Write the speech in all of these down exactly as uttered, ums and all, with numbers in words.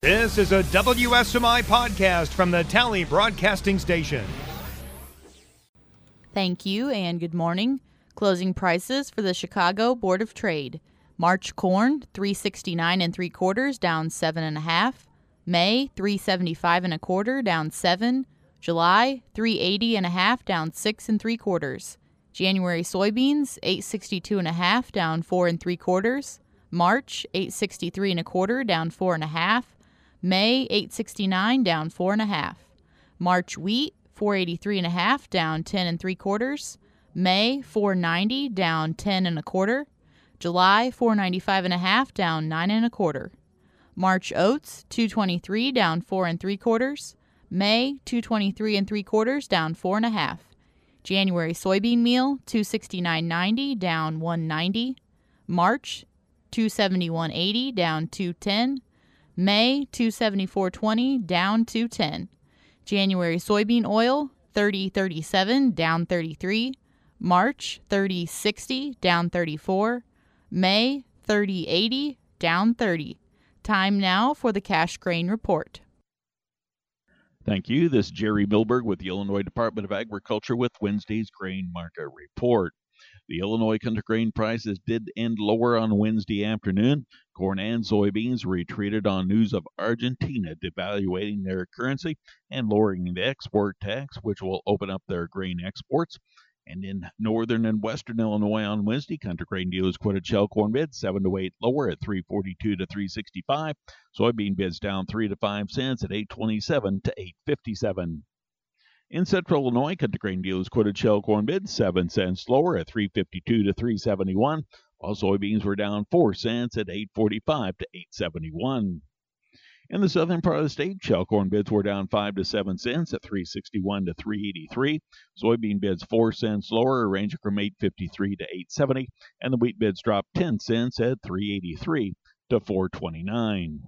This is a W S M I podcast from the Tally Broadcasting Station. Thank you and good morning. Closing prices for the Chicago Board of Trade. March corn, three sixty-nine and three quarters, down seven and a half. May, three seventy-five and a quarter, down seven. July, three eighty and a half, down six and three quarters. January soybeans, eight sixty-two and a half, down four and three quarters. March, eight sixty-three and a quarter, down four and a half. May, eight sixty-nine, down four and a half. March wheat, four eighty-three and a half, down ten and three quarters. May, four ninety, down ten and a quarter. July, four ninety-five and a half, down nine and a quarter. March oats, two twenty-three, down four and three quarters. May, two twenty-three and three quarters, down four and a half. January soybean meal, two sixty-nine ninety, down one ninety. March, two seventy-one eighty, down two ten. May, two seventy-four twenty, down two ten. January soybean oil, thirty thirty-seven, down thirty-three. March, thirty sixty, down thirty-four. May, thirty eighty, down thirty. Time now for the cash grain report. Thank you. This is Jerry Milberg with the Illinois Department of Agriculture with Wednesday's grain market report. The Illinois country grain prices did end lower on Wednesday afternoon. Corn and soybeans retreated on news of Argentina devaluating their currency and lowering the export tax, which will open up their grain exports. And in northern and western Illinois on Wednesday, country grain dealers quoted shell corn bids seven to eight lower at three forty-two to three sixty-five. Soybean bids down three to five cents at eight twenty-seven to eight fifty-seven. In central Illinois, country grain dealers quoted shell corn bids seven cents lower at three fifty-two to three seventy-one, while soybeans were down four cents at eight forty-five to eight seventy-one. In the southern part of the state, shell corn bids were down five to seven cents at three sixty-one to three eighty-three. Soybean bids four cents lower, ranging from eight fifty-three to eight seventy, and the wheat bids dropped ten cents at three eighty-three to four twenty-nine.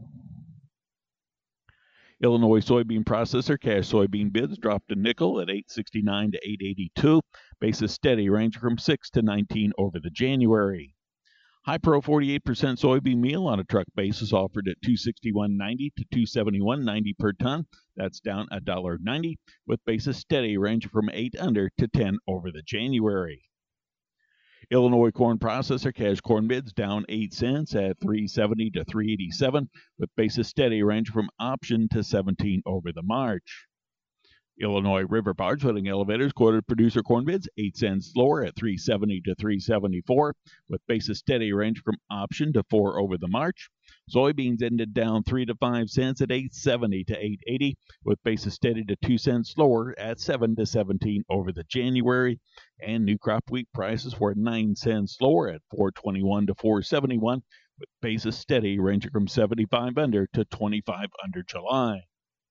Illinois soybean processor cash soybean bids dropped a nickel at eight sixty-nine to eight eighty-two. Basis steady, ranging from six to nineteen over the January. High Pro forty-eight percent soybean meal on a truck basis offered at two sixty-one ninety to two seventy-one ninety per ton. That's down one dollar ninety, with basis steady, ranging from eight under to ten over the January. Illinois corn processor cash corn bids down eight cents at three seventy to three eighty-seven, with basis steady, ranging from option to seventeen over the March. Illinois river barge loading elevators quoted producer corn bids eight cents lower at three seventy to three seventy-four, with basis steady, ranging from option to four over the March. Soybeans ended down three to five cents at eight seventy to eight eighty, with basis steady to two cents lower at seven to seventeen over the January. And new crop wheat prices were nine cents lower at four twenty-one to four seventy-one, with basis steady, ranging from seventy-five under to twenty-five under July.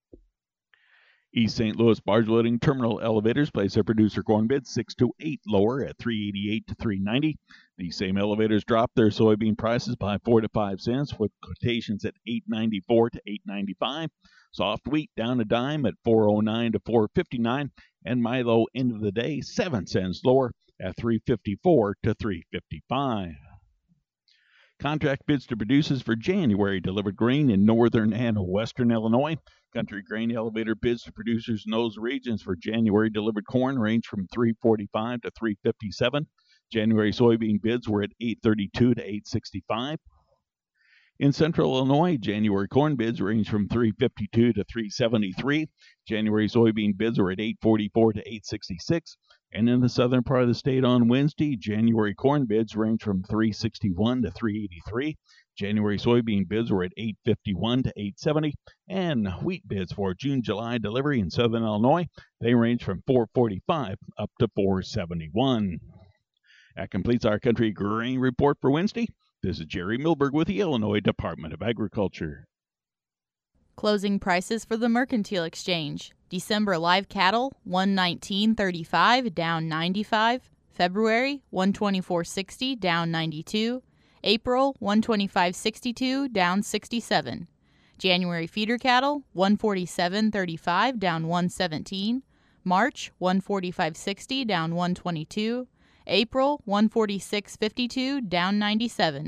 East Saint Louis barge loading terminal elevators place their producer corn bids six to eight lower at three eighty-eight to three ninety. These same elevators dropped their soybean prices by four to five cents, with quotations at eight ninety-four to eight ninety-five. Soft wheat down a dime at four oh nine to four fifty-nine, and Milo end of the day seven cents lower at three fifty-four to three fifty-five. Contract bids to producers for January delivered grain in northern and western Illinois. Country grain elevator bids to producers in those regions for January delivered corn range from three forty-five to three fifty-seven. January soybean bids were at eight thirty-two to eight sixty-five. In central Illinois, January corn bids range from three fifty-two to three seventy-three. January soybean bids were at eight forty-four to eight sixty-six. And in the southern part of the state on Wednesday, January corn bids range from three sixty-one to three eighty-three. January soybean bids were at eight fifty-one to eight seventy. And wheat bids for June-July delivery in southern Illinois, they range from four forty-five up to four seventy-one. That completes our country grain report for Wednesday. This is Jerry Milberg with the Illinois Department of Agriculture. Closing prices for the Mercantile Exchange. December live cattle, one nineteen thirty-five, down ninety-five. February, one twenty-four sixty, down ninety-two. April, one twenty-five sixty-two, down sixty-seven. January feeder cattle, one forty-seven thirty-five, down one seventeen. March, one forty-five sixty, down one twenty-two. April, one forty-six fifty-two, down ninety-seven.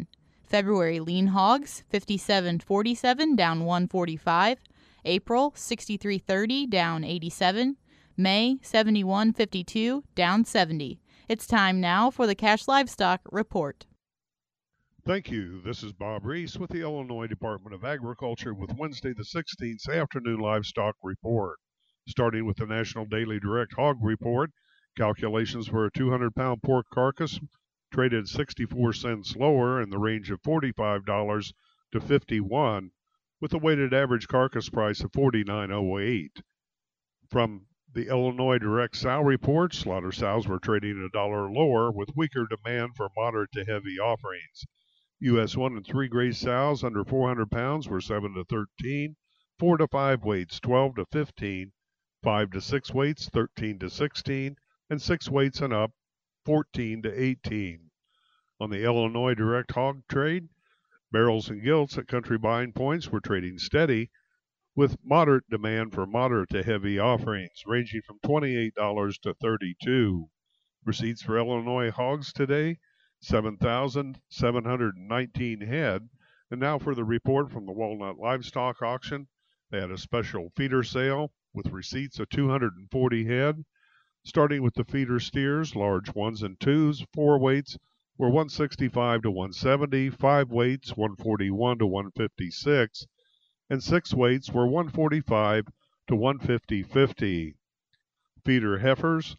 February lean hogs fifty-seven forty-seven down one forty-five. April sixty-three thirty down eighty-seven. May seventy-one fifty-two down seventy. It's time now for the Cash Livestock Report. Thank you. This is Bob Reese with the Illinois Department of Agriculture with Wednesday the sixteenth afternoon livestock report. Starting with the National Daily Direct Hog Report, calculations for a two hundred pound pork carcass traded sixty-four cents lower in the range of forty-five dollars to fifty-one dollars, with a weighted average carcass price of forty-nine oh eight. From the Illinois Direct Sow Report, slaughter sows were trading a dollar lower with weaker demand for moderate to heavy offerings. U S one and three grade sows under four hundred pounds were seven to thirteen, four to five weights twelve to fifteen, five to six weights thirteen to sixteen, and six weights and up fourteen to eighteen. On the Illinois Direct Hog Trade, barrels and gilts at country buying points were trading steady with moderate demand for moderate to heavy offerings ranging from twenty-eight dollars to thirty-two dollars. Receipts for Illinois hogs today, seven thousand seven hundred nineteen head. And now for the report from the Walnut Livestock Auction. They had a special feeder sale with receipts of two hundred forty head. Starting with the feeder steers, large ones and twos, four weights were one sixty-five to one seventy, five weights one forty-one to one fifty-six, and six weights were one forty-five to one fifty fifty. Feeder heifers,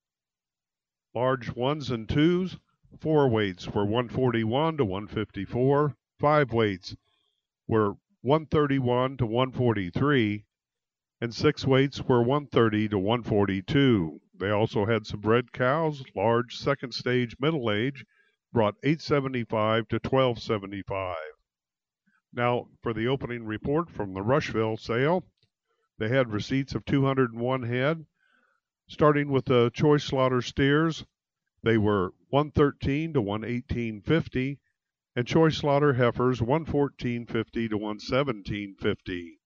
large ones and twos, four weights were one forty-one to one fifty-four, five weights were one thirty-one to one forty-three, and six weights were one thirty to one forty-two. They also had some bred cows, large, second stage, middle age, brought eight seventy-five to twelve seventy-five. Now for the opening report from the Rushville sale. They had receipts of two hundred one head. Starting with the choice slaughter steers, they were one thirteen to one eighteen fifty, and choice slaughter heifers one fourteen fifty to one seventeen fifty.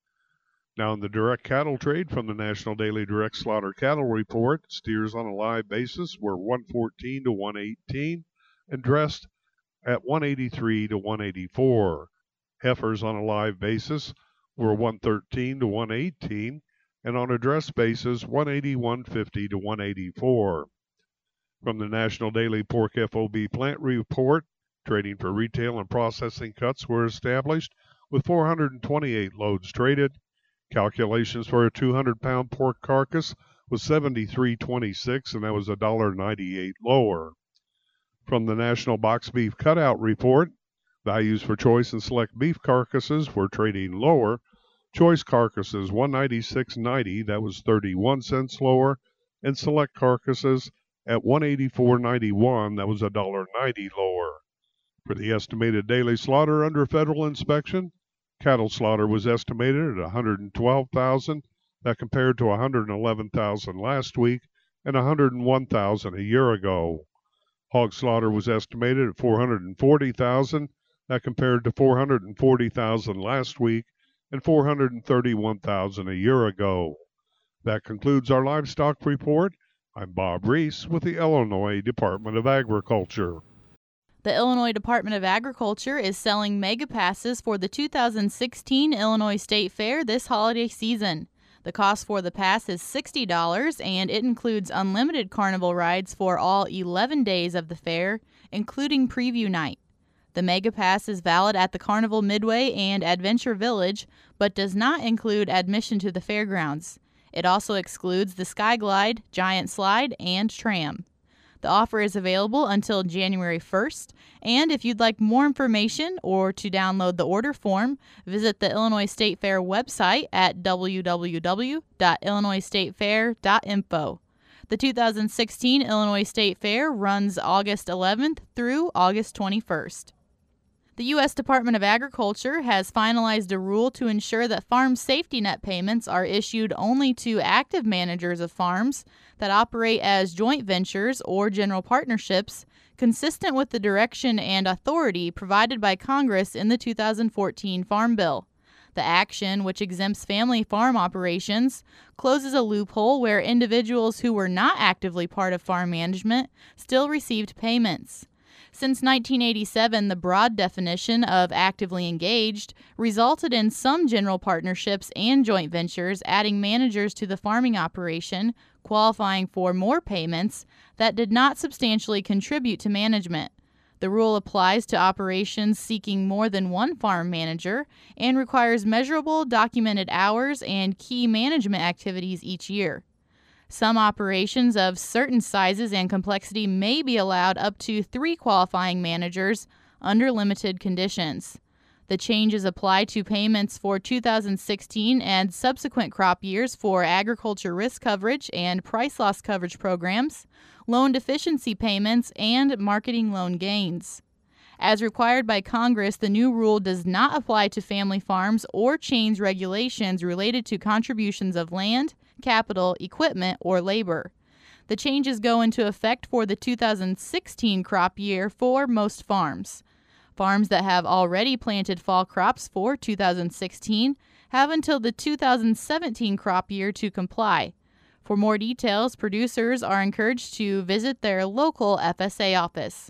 Now in the direct cattle trade from the National Daily Direct Slaughter Cattle Report, steers on a live basis were one fourteen to one eighteen and dressed at one eighty-three to one eighty-four. Heifers on a live basis were one thirteen to one eighteen, and on a dress basis one eighty-one fifty to one eighty-four. From the National Daily Pork F O B Plant Report, trading for retail and processing cuts were established with four hundred twenty-eight loads traded. Calculations for a two hundred pound pork carcass was seventy-three twenty-six, and that was one dollar ninety-eight lower. From the National Box Beef Cutout Report, values for choice and select beef carcasses were trading lower. Choice carcasses one ninety-six ninety, that was thirty-one cents lower, and select carcasses at one eighty-four ninety-one, that was one dollar ninety lower. For the estimated daily slaughter under federal inspection, cattle slaughter was estimated at one hundred twelve thousand, that compared to one hundred eleven thousand last week and one hundred one thousand a year ago. Hog slaughter was estimated at four hundred forty thousand, that compared to four hundred forty thousand last week and four hundred thirty-one thousand a year ago. That concludes our livestock report. I'm Bob Reese with the Illinois Department of Agriculture. The Illinois Department of Agriculture is selling mega passes for the two thousand sixteen Illinois State Fair this holiday season. The cost for the pass is sixty dollars, and it includes unlimited carnival rides for all eleven days of the fair, including preview night. The mega pass is valid at the Carnival Midway and Adventure Village, but does not include admission to the fairgrounds. It also excludes the Sky Glide, Giant Slide, and Tram. The offer is available until January first, and if you'd like more information or to download the order form, visit the Illinois State Fair website at w w w dot illinois state fair dot info. The two thousand sixteen Illinois State Fair runs August eleventh through August twenty-first. The U S Department of Agriculture has finalized a rule to ensure that farm safety net payments are issued only to active managers of farms that operate as joint ventures or general partnerships, consistent with the direction and authority provided by Congress in the two thousand fourteen Farm Bill. The action, which exempts family farm operations, closes a loophole where individuals who were not actively part of farm management still received payments. Since nineteen eighty-seven, the broad definition of actively engaged resulted in some general partnerships and joint ventures adding managers to the farming operation, qualifying for more payments that did not substantially contribute to management. The rule applies to operations seeking more than one farm manager and requires measurable documented hours and key management activities each year. Some operations of certain sizes and complexity may be allowed up to three qualifying managers under limited conditions. The changes apply to payments for two thousand sixteen and subsequent crop years for agriculture risk coverage and price loss coverage programs, loan deficiency payments, and marketing loan gains. As required by Congress, the new rule does not apply to family farms or change regulations related to contributions of land, capital, equipment, or labor. The changes go into effect for the two thousand sixteen crop year for most farms. Farms that have already planted fall crops for two thousand sixteen have until the two thousand seventeen crop year to comply. For more details, producers are encouraged to visit their local F S A office.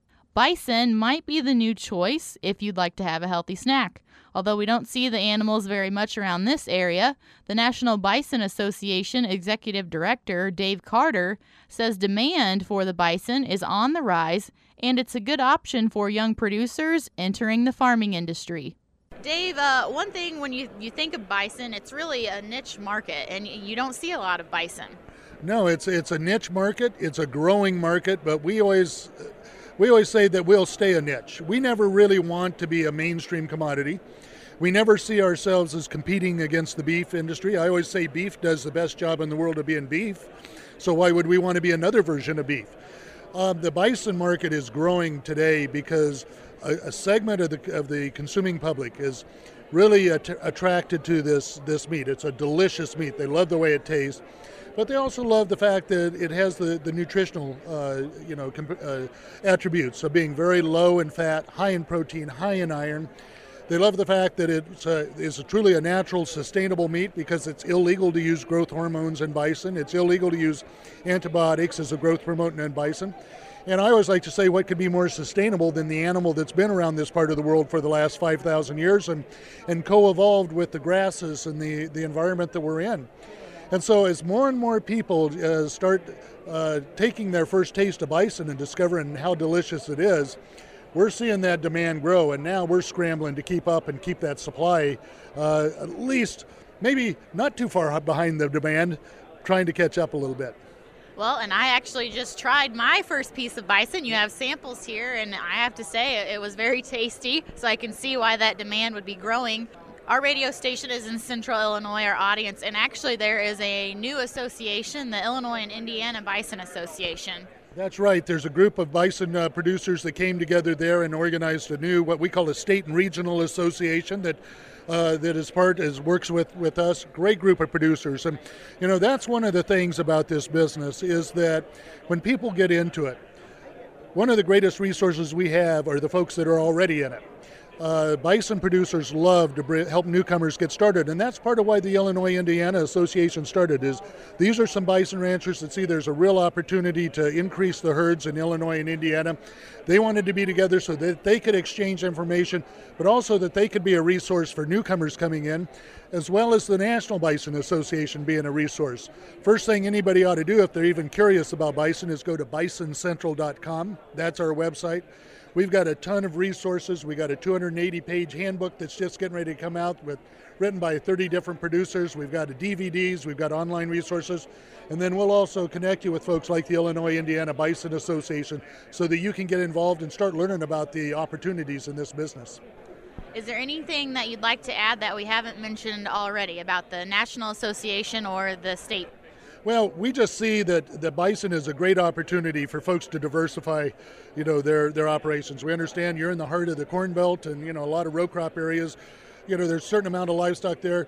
Bison might be the new choice if you'd like to have a healthy snack. Although we don't see the animals very much around this area, the National Bison Association Executive Director Dave Carter says demand for the bison is on the rise and it's a good option for young producers entering the farming industry. Dave, uh, one thing when you, you think of bison, it's really a niche market and you don't see a lot of bison. No, it's it's a niche market, it's a growing market, but we always we always say that we'll stay a niche. We never really want to be a mainstream commodity. We never see ourselves as competing against the beef industry. I always say beef does the best job in the world of being beef, so why would we want to be another version of beef? Um, the bison market is growing today because a, a segment of the of the consuming public is really at- attracted to this this meat. It's a delicious meat. They love the way it tastes, but they also love the fact that it has the the nutritional uh, you know comp- uh, attributes of being very low in fat, high in protein, high in iron. They love the fact that it's a, it's a truly a natural, sustainable meat because it's illegal to use growth hormones in bison. It's illegal to use antibiotics as a growth promotant in bison. And I always like to say, what could be more sustainable than the animal that's been around this part of the world for the last five thousand years and, and co-evolved with the grasses and the, the environment that we're in. And so as more and more people uh, start uh, taking their first taste of bison and discovering how delicious it is, we're seeing that demand grow, and now we're scrambling to keep up and keep that supply uh, at least maybe not too far behind the demand, trying to catch up a little bit. Well, and I actually just tried my first piece of bison. You have samples here, and I have to say it, it was very tasty, so I can see why that demand would be growing. Our radio station is in Central Illinois, our audience, and actually there is a new association, the Illinois and Indiana Bison Association. That's right. There's a group of bison uh, producers that came together there and organized a new, what we call a state and regional association that uh, that is part, is works with, with us. Great group of producers. And, you know, that's one of the things about this business is that when people get into it, one of the greatest resources we have are the folks that are already in it. Uh, bison producers love to br- help newcomers get started, and that's part of why the Illinois-Indiana Association started. Is these are some bison ranchers that see there's a real opportunity to increase the herds in Illinois and Indiana. They wanted to be together so that they could exchange information, but also that they could be a resource for newcomers coming in, as well as the National Bison Association being a resource. First thing anybody ought to do if they're even curious about bison is go to bison central dot com. That's our website. We've got a ton of resources. We got a two hundred eighty page handbook that's just getting ready to come out, with written by thirty different producers. We've got D V Ds, we've got online resources, and then we'll also connect you with folks like the Illinois-Indiana Bison Association so that you can get involved and start learning about the opportunities in this business. Is there anything that you'd like to add that we haven't mentioned already about the National Association or the state? Well, we just see that the bison is a great opportunity for folks to diversify, you know, their their operations. We understand you're in the heart of the Corn Belt and, you know, a lot of row crop areas. You know, there's a certain amount of livestock there.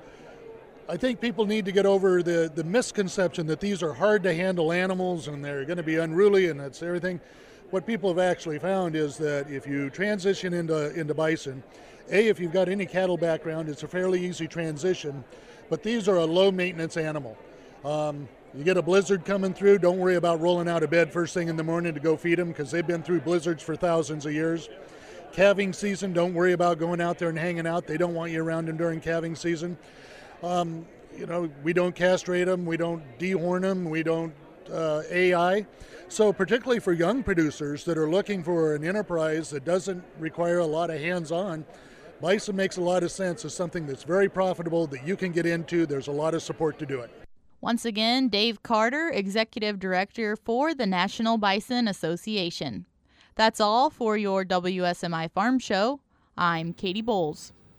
I think people need to get over the, the misconception that these are hard to handle animals and they're going to be unruly and that's everything. What people have actually found is that if you transition into into bison, A, if you've got any cattle background, it's a fairly easy transition, but these are a low maintenance animal. Um, You get a blizzard coming through, don't worry about rolling out of bed first thing in the morning to go feed them because they've been through blizzards for thousands of years. Calving season, don't worry about going out there and hanging out. They don't want you around them during calving season. Um, you know, we don't castrate them, we don't dehorn them, we don't uh, A I. So particularly for young producers that are looking for an enterprise that doesn't require a lot of hands-on, bison makes a lot of sense as something that's very profitable that you can get into. There's a lot of support to do it. Once again, Dave Carter, Executive Director for the National Bison Association. That's all for your W S M I Farm Show. I'm Katie Bowles.